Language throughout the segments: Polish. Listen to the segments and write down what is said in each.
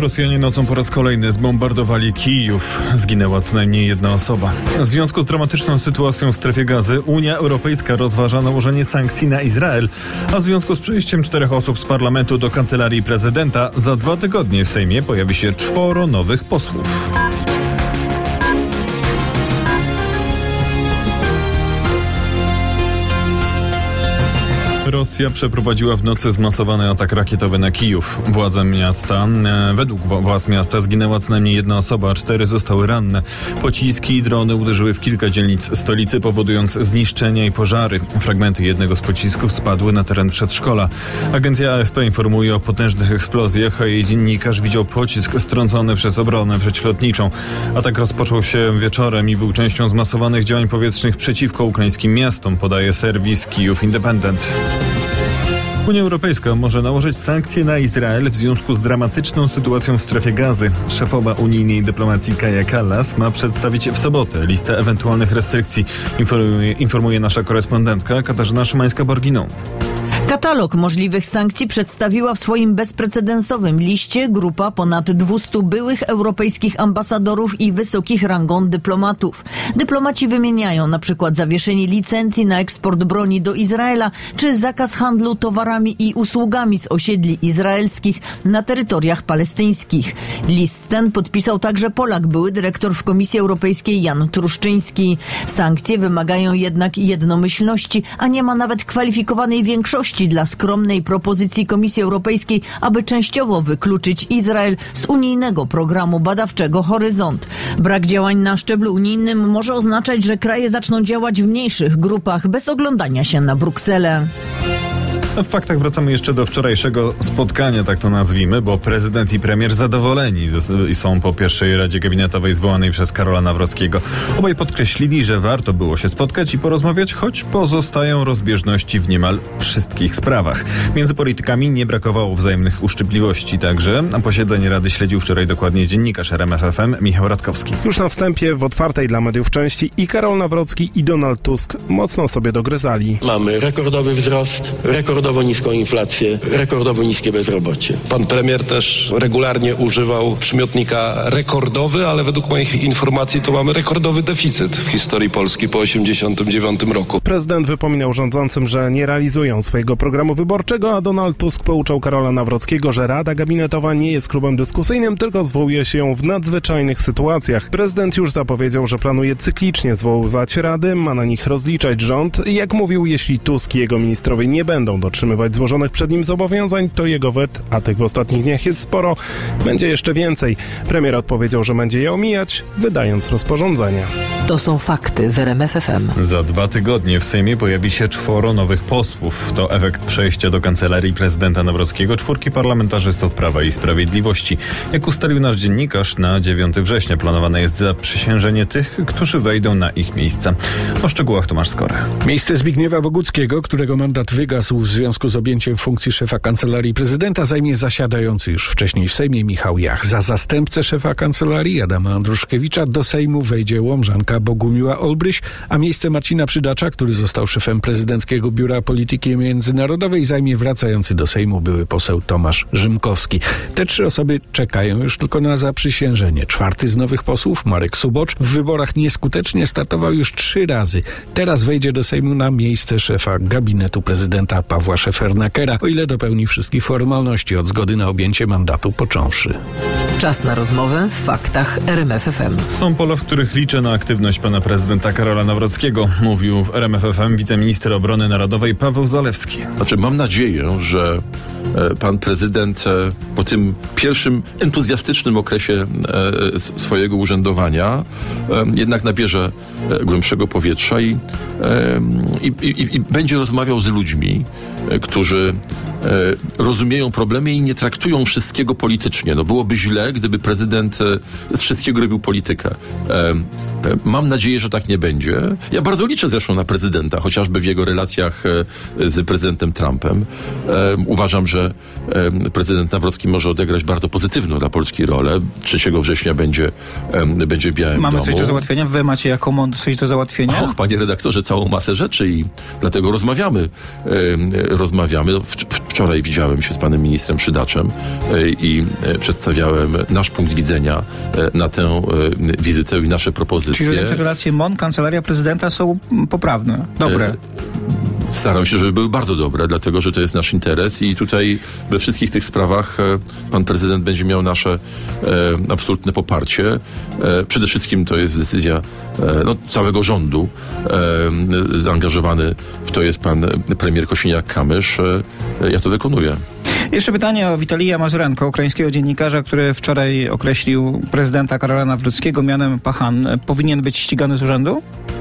Rosjanie nocą po raz kolejny zbombardowali Kijów. Zginęła co najmniej jedna osoba. W związku z dramatyczną sytuacją w strefie Gazy Unia Europejska rozważa nałożenie sankcji na Izrael, a w związku z przyjściem 4 osób z parlamentu do kancelarii prezydenta za 2 tygodnie w Sejmie pojawi się 4 nowych posłów. Rosja przeprowadziła w nocy zmasowany atak rakietowy na Kijów. Według władz miasta zginęła co najmniej jedna osoba, a 4 zostały ranne. Pociski i drony uderzyły w kilka dzielnic stolicy, powodując zniszczenia i pożary. Fragmenty jednego z pocisków spadły na teren przedszkola. Agencja AFP informuje o potężnych eksplozjach, a jej dziennikarz widział pocisk strącony przez obronę przeciwlotniczą. Atak rozpoczął się wieczorem i był częścią zmasowanych działań powietrznych przeciwko ukraińskim miastom, podaje serwis Kijów Independent. Unia Europejska może nałożyć sankcje na Izrael w związku z dramatyczną sytuacją w strefie Gazy. Szefowa unijnej dyplomacji Kaja Kallas ma przedstawić w sobotę listę ewentualnych restrykcji, informuje nasza korespondentka Katarzyna Szymańska-Borginą. Katalog możliwych sankcji przedstawiła w swoim bezprecedensowym liście grupa ponad 200 byłych europejskich ambasadorów i wysokich rangą dyplomatów. Dyplomaci wymieniają na przykład zawieszenie licencji na eksport broni do Izraela czy zakaz handlu towarami i usługami z osiedli izraelskich na terytoriach palestyńskich. List ten podpisał także Polak, były dyrektor w Komisji Europejskiej Jan Truszczyński. Sankcje wymagają jednak jednomyślności, a nie ma nawet kwalifikowanej większości dla skromnej propozycji Komisji Europejskiej, aby częściowo wykluczyć Izrael z unijnego programu badawczego Horyzont. Brak działań na szczeblu unijnym może oznaczać, że kraje zaczną działać w mniejszych grupach bez oglądania się na Brukselę. W faktach wracamy jeszcze do wczorajszego spotkania, tak to nazwijmy, bo prezydent i premier zadowoleni są po pierwszej Radzie Gabinetowej zwołanej przez Karola Nawrockiego. Obaj podkreślili, że warto było się spotkać i porozmawiać, choć pozostają rozbieżności w niemal wszystkich sprawach. Między politykami nie brakowało wzajemnych uszczypliwości także, a posiedzenie Rady śledził wczoraj dokładnie dziennikarz RMF FM Michał Radkowski. Już na wstępie w otwartej dla mediów części i Karol Nawrocki, i Donald Tusk mocno sobie dogryzali. Mamy rekordowy wzrost, rekordowo niską inflację, rekordowo niskie bezrobocie. Pan premier też regularnie używał przymiotnika rekordowy, ale według moich informacji to mamy rekordowy deficyt w historii Polski po 1989 roku. Prezydent wypominał rządzącym, że nie realizują swojego programu wyborczego, a Donald Tusk pouczał Karola Nawrockiego, że Rada Gabinetowa nie jest klubem dyskusyjnym, tylko zwołuje się ją w nadzwyczajnych sytuacjach. Prezydent już zapowiedział, że planuje cyklicznie zwoływać rady, ma na nich rozliczać rząd. Jak mówił, jeśli Tusk i jego ministrowie nie będą dotrzymywać złożonych przed nim zobowiązań, to jego wet, a tych w ostatnich dniach jest sporo, będzie jeszcze więcej. Premier odpowiedział, że będzie je omijać, wydając rozporządzenia. To są fakty w RMF FM. Za 2 tygodnie w Sejmie pojawi się 4 nowych posłów. To efekt przejścia do kancelarii prezydenta Nawrockiego 4 parlamentarzystów Prawa i Sprawiedliwości. Jak ustalił nasz dziennikarz, na 9 września planowane jest zaprzysiężenie tych, którzy wejdą na ich miejsca. O szczegółach Tomasz Skora. Miejsce Zbigniewa Boguckiego, którego mandat wygasł w związku z objęciem funkcji szefa kancelarii prezydenta, zajmie zasiadający już wcześniej w Sejmie Michał Jach. Za zastępcę szefa kancelarii Adama Andruszkiewicza do Sejmu wejdzie Łomżanka Bogumiła-Olbryś, a miejsce Marcina Przydacza, który został szefem Prezydenckiego Biura Polityki Międzynarodowej, zajmie wracający do Sejmu były poseł Tomasz Rzymkowski. Te 3 osoby czekają już tylko na zaprzysiężenie. 4 z nowych posłów, Marek Subocz, w wyborach nieskutecznie startował już 3 razy. Teraz wejdzie do Sejmu na miejsce szefa gabinetu prezydenta Pawła Szefernakera, o ile dopełni wszystkich formalności od zgody na objęcie mandatu począwszy. Czas na rozmowę w faktach RMF FM. Są pola, w których liczę na aktywność pana prezydenta Karola Nawrockiego, mówił w RMF FM wiceminister obrony narodowej Paweł Zalewski. Mam nadzieję, że pan prezydent po tym pierwszym entuzjastycznym okresie swojego urzędowania jednak nabierze głębszego powietrza i będzie rozmawiał z ludźmi, którzy rozumieją problemy i nie traktują wszystkiego politycznie. Byłoby źle, gdyby prezydent z wszystkiego robił politykę. Mam nadzieję, że tak nie będzie. Ja bardzo liczę zresztą na prezydenta, chociażby w jego relacjach z prezydentem Trumpem. Uważam, że prezydent Nawrocki może odegrać bardzo pozytywną dla Polski rolę. 3 września będzie w Białym Mamy Domu. coś do załatwienia? Wy macie jako MON coś do załatwienia? Panie redaktorze, całą masę rzeczy i dlatego rozmawiamy. Wczoraj widziałem się z panem ministrem Przydaczem i przedstawiałem nasz punkt widzenia na tę wizytę i nasze propozycje. Czyli relacje MON, Kancelaria Prezydenta są poprawne, dobre. Staram się, żeby były bardzo dobre, dlatego że to jest nasz interes i tutaj we wszystkich tych sprawach pan prezydent będzie miał nasze absolutne poparcie. Przede wszystkim to jest decyzja całego rządu. Zaangażowany w to jest pan premier Kosiniak-Kamysz. Ja to wykonuję. Jeszcze pytanie o Witalija Mazurenko, ukraińskiego dziennikarza, który wczoraj określił prezydenta Karola Nawrockiego mianem Pachan. Powinien być ścigany z urzędu?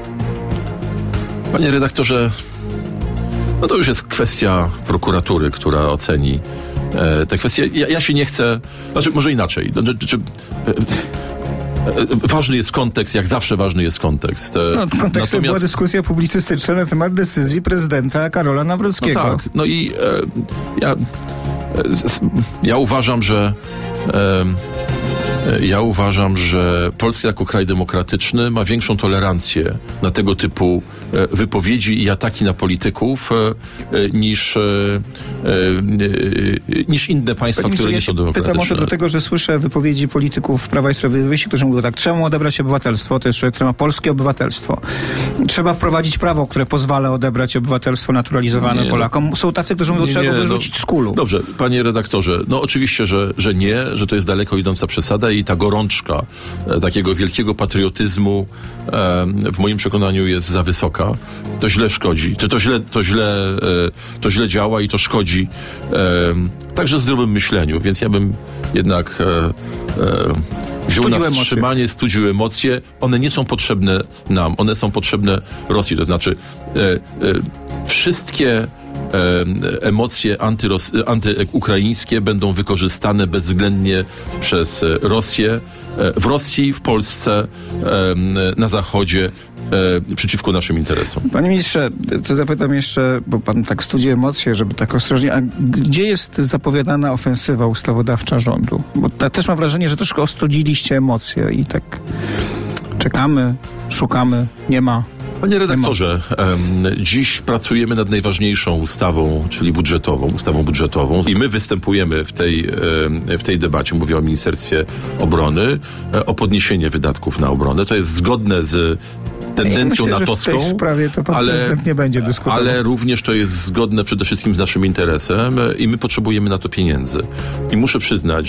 Panie redaktorze, to już jest kwestia prokuratury, która oceni te kwestie. Ja się nie chcę... może inaczej. Ważny jest kontekst, jak zawsze ważny jest kontekst. Kontekstem była dyskusja publicystyczna na temat decyzji prezydenta Karola Nawrockiego. Tak. I ja uważam, że Polska jako kraj demokratyczny ma większą tolerancję na tego typu wypowiedzi i ataki na polityków niż inne państwa, które nie są demokratyczne. Pytam może do tego, że słyszę wypowiedzi polityków Prawa i Sprawiedliwości, którzy mówią tak: trzeba mu odebrać obywatelstwo, to jest człowiek, który ma polskie obywatelstwo. Trzeba wprowadzić prawo, które pozwala odebrać obywatelstwo naturalizowane Polakom. Są tacy, którzy mówią, trzeba go wyrzucić z kulu. Dobrze, panie redaktorze, oczywiście, że nie, że to jest daleko idąca przesada i ta gorączka takiego wielkiego patriotyzmu w moim przekonaniu jest za wysoka. To źle szkodzi. To źle działa i to szkodzi także zdrowym myśleniu, więc ja bym jednak wziął na wstrzymanie, studził emocje. One nie są potrzebne nam, one są potrzebne Rosji. To znaczy wszystkie emocje antyukraińskie będą wykorzystane bezwzględnie przez Rosję. W Rosji, w Polsce, na Zachodzie, przeciwko naszym interesom. Panie ministrze, to zapytam jeszcze, bo pan tak studzi emocje, żeby tak ostrożnie, a gdzie jest zapowiadana ofensywa ustawodawcza rządu? Bo też mam wrażenie, że troszkę ostudziliście emocje i tak czekamy, szukamy, nie ma. Panie redaktorze, dziś pracujemy nad najważniejszą ustawą, czyli ustawą budżetową i my występujemy w tej debacie, mówię o Ministerstwie Obrony, o podniesienie wydatków na obronę. To jest zgodne z tendencją natowską, że w tej sprawie to pan prezydent nie będzie dyskutował. Ale również to jest zgodne przede wszystkim z naszym interesem i my potrzebujemy na to pieniędzy. I muszę przyznać,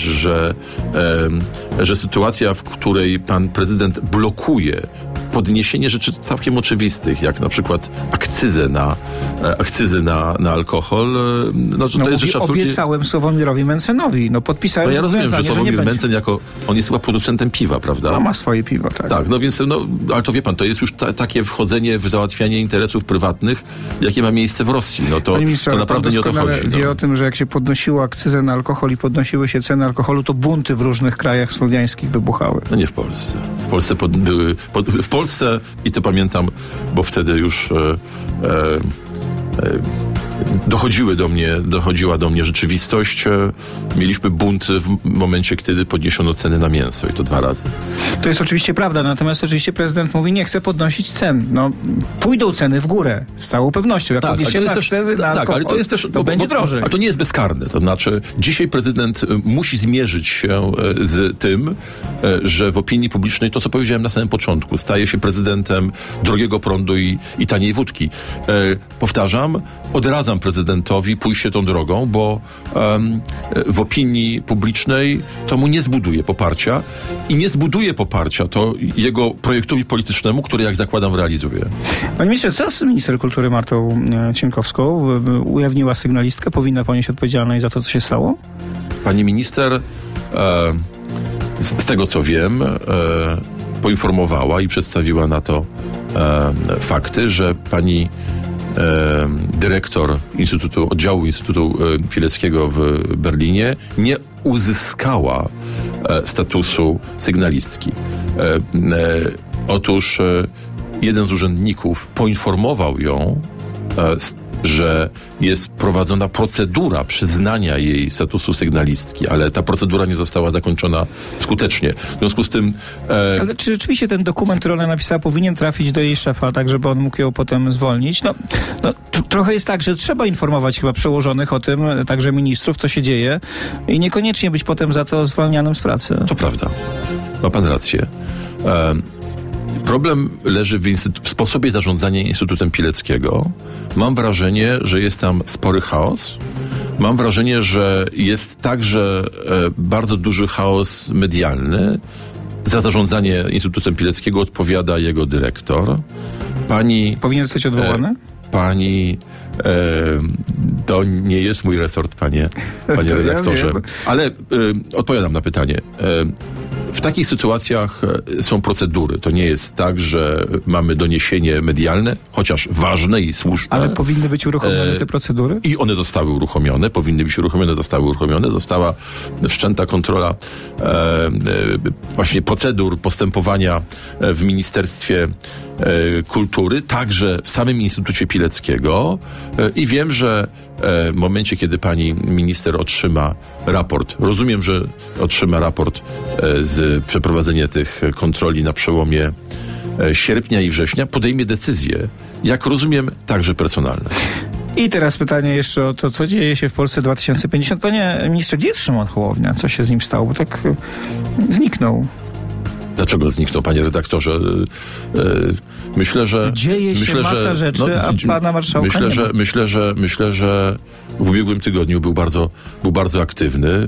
że sytuacja, w której pan prezydent blokuje podniesienie rzeczy całkiem oczywistych, jak na przykład akcyzy na alkohol. To jest rzecz obiecałem Sławomirowi Mencenowi. Podpisałem ja rozumiem, że Sławomir Mencen on jest chyba producentem piwa, prawda? Ma swoje piwo, tak. Tak, więc ale to wie pan, to jest już takie wchodzenie w załatwianie interesów prywatnych, jakie ma miejsce w Rosji. Panie ministrze, to naprawdę nie o to chodzi. Wie o tym, że jak się podnosiło akcyzę na alkohol i podnosiły się ceny alkoholu, to bunty w różnych krajach słowiańskich wybuchały. Nie w Polsce. W Polsce w Polsce, i to pamiętam, bo wtedy już dochodziła do mnie rzeczywistość. Mieliśmy bunt w momencie, kiedy podniesiono ceny na mięso i to 2 razy. To jest oczywiście prawda, natomiast oczywiście prezydent mówi, nie chce podnosić cen. Pójdą ceny w górę, z całą pewnością. Jak podniesiemy akcyzy na alkohol, ale to jest też, będzie drożej. Ale to nie jest bezkarne. To znaczy, dzisiaj prezydent musi zmierzyć się z tym, że w opinii publicznej, to co powiedziałem na samym początku, staje się prezydentem drogiego prądu i taniej wódki. Powtarzam, odradzam prezydentowi pójście tą drogą, bo w opinii publicznej to mu nie zbuduje poparcia i nie zbuduje poparcia to jego projektowi politycznemu, który, jak zakładam, realizuje. Panie ministrze, co z minister kultury Martą Cienkowską? Ujawniła sygnalistkę, powinna ponieść odpowiedzialność za to, co się stało? Pani minister, z tego co wiem, poinformowała i przedstawiła na to fakty, że pani dyrektor oddziału Instytutu Pileckiego w Berlinie nie uzyskała statusu sygnalistki. Otóż jeden z urzędników poinformował ją że jest prowadzona procedura przyznania jej statusu sygnalistki, ale ta procedura nie została zakończona skutecznie. W związku z tym... Ale czy rzeczywiście ten dokument, który ona napisała, powinien trafić do jej szefa, tak żeby on mógł ją potem zwolnić? Trochę jest tak, że trzeba informować chyba przełożonych o tym, także ministrów, co się dzieje i niekoniecznie być potem za to zwalnianym z pracy. To prawda. Ma pan rację. Problem leży w sposobie zarządzania Instytutem Pileckiego. Mam wrażenie, że jest tam spory chaos. Mam wrażenie, że jest także bardzo duży chaos medialny. Za zarządzanie Instytutem Pileckiego odpowiada jego dyrektor. Powinien zostać odwołany? To nie jest mój resort, panie redaktorze. Ale odpowiadam na pytanie. W takich sytuacjach są procedury. To nie jest tak, że mamy doniesienie medialne, chociaż ważne i słuszne. Ale powinny być uruchomione te procedury? I one zostały uruchomione, powinny być uruchomione, zostały uruchomione. Została wszczęta kontrola właśnie procedur postępowania w Ministerstwie Kultury, także w samym Instytucie Pileckiego. I wiem, że w momencie, kiedy pani minister otrzyma raport, rozumiem, że otrzyma raport z przeprowadzenia tych kontroli na przełomie sierpnia i września, podejmie decyzje, jak rozumiem, także personalne. I teraz pytanie jeszcze o to, co dzieje się w Polsce 2050. Panie ministrze, gdzie jest Szymon Hołownia? Co się z nim stało? Bo tak zniknął. Dlaczego zniknął, panie redaktorze? Myślę, że... Dzieje się masa rzeczy, a pana marszałka nie ma. Myślę, że w ubiegłym tygodniu był bardzo aktywny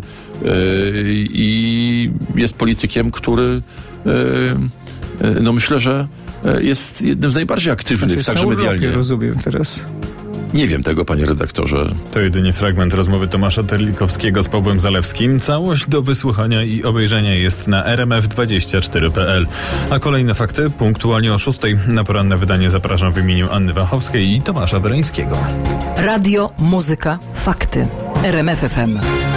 i jest politykiem, który myślę, że jest jednym z najbardziej aktywnych, także medialnie. Rozumiem teraz. Nie wiem tego, panie redaktorze. To jedynie fragment rozmowy Tomasza Terlikowskiego z Pawłem Zalewskim. Całość do wysłuchania i obejrzenia jest na rmf24.pl. A kolejne fakty punktualnie o 6:00. Na poranne wydanie zapraszam w imieniu Anny Wachowskiej i Tomasza Wyrańskiego. Radio, muzyka, fakty. RMF FM.